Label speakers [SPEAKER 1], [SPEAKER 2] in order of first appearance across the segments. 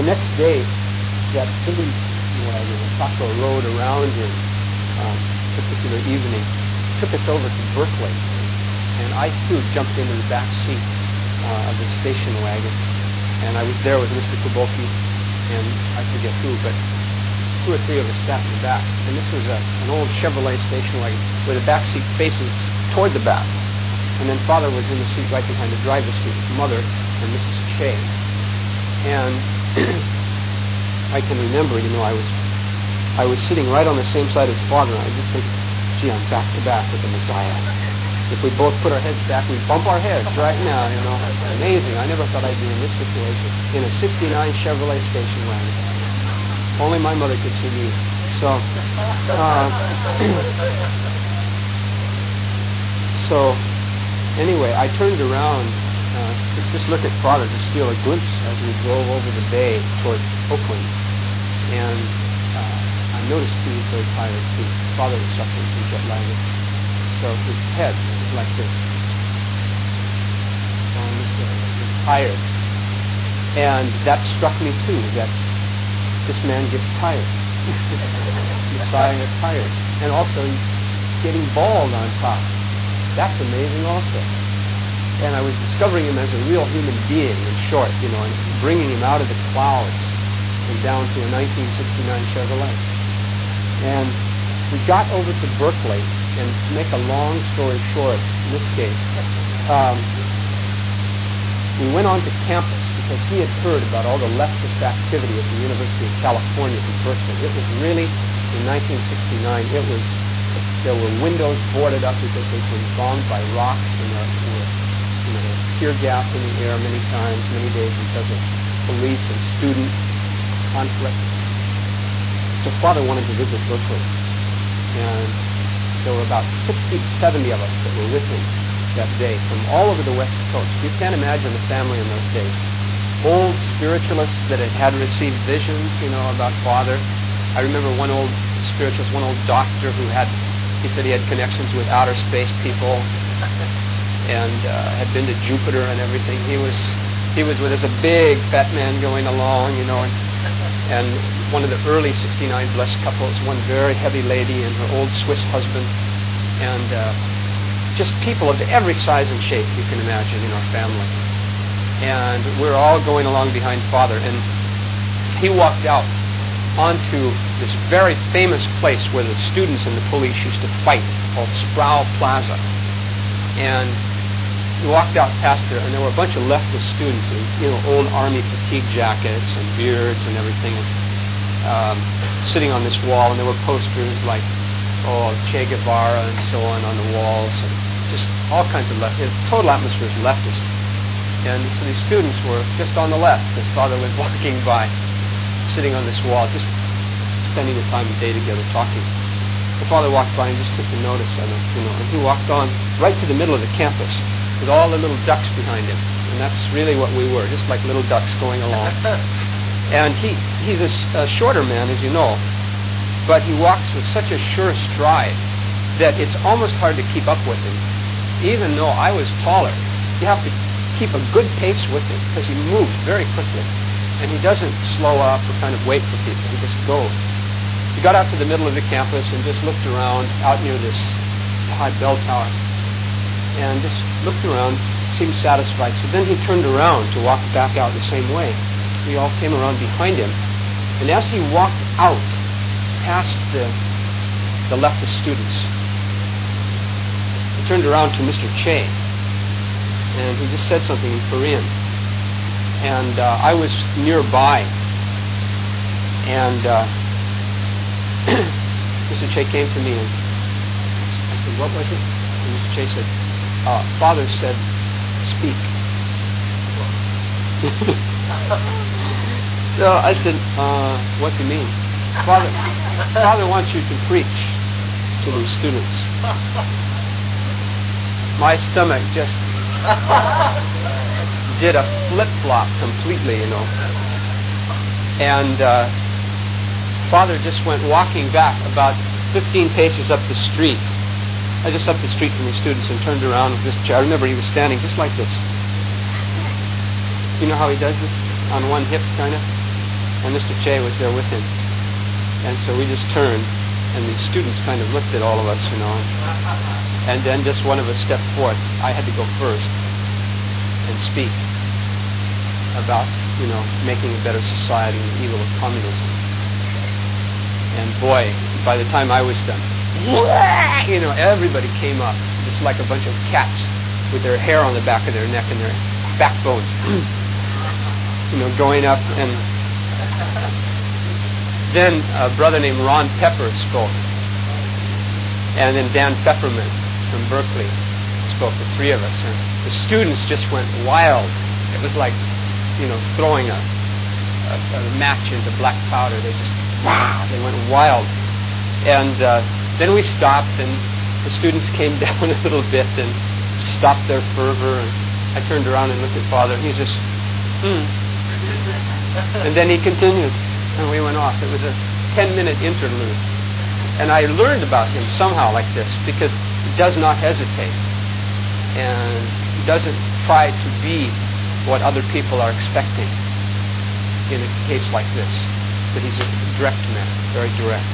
[SPEAKER 1] next day, that police wagon, Saco rode around in particular evening, took us over to Berkeley, and I too jumped into the back seat of the station wagon, and I was there with Mr. Kubolki, and I forget who, but 2 or 3 of us sat in the back. And this was an old Chevrolet station wagon where the back seat faces toward the back. And then Father was in the seat right behind the driver's seat with Mother and Mrs. Che. And I can remember, I was sitting right on the same side as Father, and I just think, gee, I'm back to back with the Messiah. If we both put our heads back, we'd bump our heads right now, Amazing. I never thought I'd be in this situation. In a 69 Chevrolet station wagon. Only my mother could see me. So, anyway, I turned around to just look at Father to steal a glimpse as we drove over the bay toward Oakland. And I noticed he was very tired too. Father was suffering from jet lag. So his head was like this. And he was tired. And that struck me too, that this man gets tired. Messiah gets tired. And also getting bald on top. That's amazing also. And I was discovering him as a real human being, in short, and bringing him out of the clouds and down to a 1969 Chevrolet. And we got over to Berkeley, and to make a long story short, in this case, we went on to campus because he had heard about all the leftist activity at the University of California in Berkeley. It was really, in 1969, there were windows boarded up because they'd been bombed by rocks, and there were tear gas in the air many times, many days because of police and student conflict. So Father wanted to visit Berkeley, and there were about 60, 70 of us that were with him that day from all over the West Coast. You can't imagine the family in those days. Old spiritualists that had received visions, about Father. I remember one old spiritualist, one old doctor he said he had connections with outer space people and had been to Jupiter and everything. He was with us, a big fat man going along, and one of the early 69 blessed couples, one very heavy lady and her old Swiss husband, and just people of every size and shape you can imagine in our family. And we're all going along behind Father, and he walked out onto this very famous place where the students and the police used to fight, called Sproul Plaza. And he walked out past there, and there were a bunch of leftist students in old army fatigue jackets and beards and everything, sitting on this wall, and there were posters like Che Guevara and so on the walls, and just all kinds of the total atmosphere is leftist. And so these students were just on the left as Father was walking by, sitting on this wall, just spending the time of day together talking. The Father walked by and just took the notice of it, and he walked on right to the middle of the campus with all the little ducks behind him. And that's really what we were, just like little ducks going along. And he's a shorter man, as you know, but he walks with such a sure stride that it's almost hard to keep up with him. Even though I was taller, you have to keep a good pace with him because he moves very quickly. And he doesn't slow up or kind of wait for people. He just goes. He got out to the middle of the campus and just looked around out near this high bell tower and just looked around, seemed satisfied. So then he turned around to walk back out the same way. We all came around behind him. And as he walked out past the leftist students, he turned around to Mr. Che, and he just said something in Korean. And I was nearby, and Mr. Che came to me, and I said, "What was it?" And Mr. Che said, "Father said, speak." So I said, "What do you mean?" Father wants you to preach to these students. My stomach just did a flip-flop completely, And Father just went walking back about 15 paces up the street. Just up the street from the students, and turned around with this chair. I remember he was standing just like this. You know how he does this? On one hip, kind of. and Mr. Che was there with him. And so we just turned, and the students kind of looked at all of us, and then just one of us stepped forth. I had to go first and speak about, making a better society and the evil of communism. And boy, by the time I was done, everybody came up, just like a bunch of cats with their hair on the back of their neck and their backbones, going up. And then a brother named Ron Pepper spoke. And then Dan Pepperman from Berkeley spoke, the three of us. And the students just went wild. It was like, throwing a match into black powder. They went wild. And then we stopped, and the students came down a little bit and stopped their fervor. And I turned around and looked at Father, and he just, And then he continued, and we went off. It was a 10-minute interlude. And I learned about him somehow like this, because he does not hesitate, and he doesn't try to be what other people are expecting in a case like this. But he's a direct man, very direct.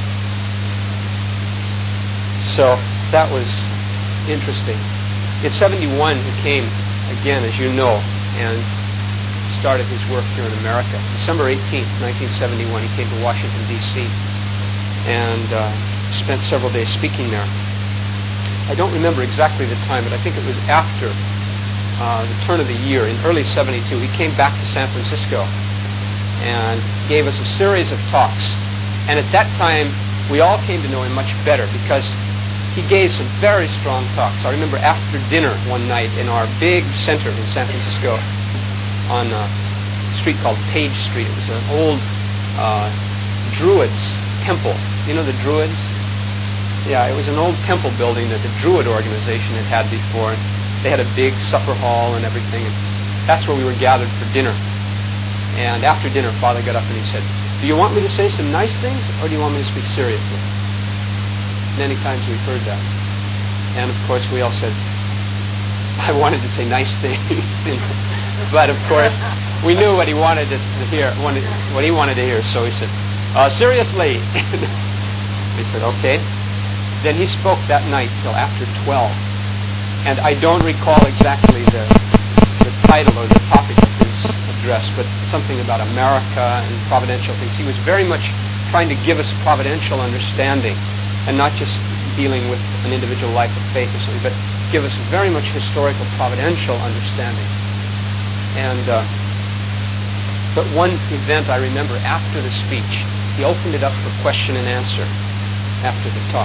[SPEAKER 1] So that was interesting. In 71, he came again, as you know, and started his work here in America. December 18th, 1971, he came to Washington, D.C., and spent several days speaking there. I don't remember exactly the time, but I think it was after the turn of the year, in early 72, he came back to San Francisco and gave us a series of talks. And at that time, we all came to know him much better because he gave some very strong talks. I remember after dinner one night in our big center in San Francisco on a street called Page Street. It was an old Druids temple. You know the Druids? Yeah, it was an old temple building that the Druid organization had before. They had a big supper hall and everything. And that's where we were gathered for dinner. And after dinner, Father got up and he said, "Do you want me to say some nice things, or do you want me to speak seriously?" Many times we've heard that. And of course, we all said, "I wanted to say nice things." But of course, we knew what he wanted us to hear, what he wanted to hear. So he said, "Seriously." We said, "Okay." Then he spoke that night till after 12. And I don't recall exactly the title or the topic of his address, but something about America and providential things. He was very much trying to give us providential understanding, and not just dealing with an individual life of faith or something, but give us very much historical providential understanding. And but one event I remember after the speech, he opened it up for question and answer after the talk.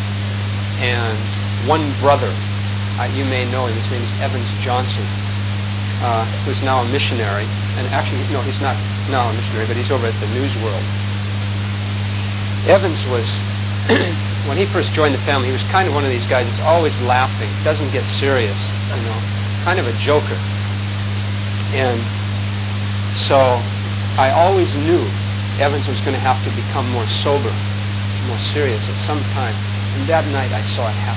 [SPEAKER 1] And one brother, you may know him, his name is Evans Johnson, who's now a missionary. And actually, no, he's not now a missionary, but he's over at the News World. Evans was, when he first joined the family, he was kind of one of these guys that's always laughing, doesn't get serious, kind of a joker. And so I always knew Evans was going to have to become more sober, more serious at some time. And that night I saw it happen.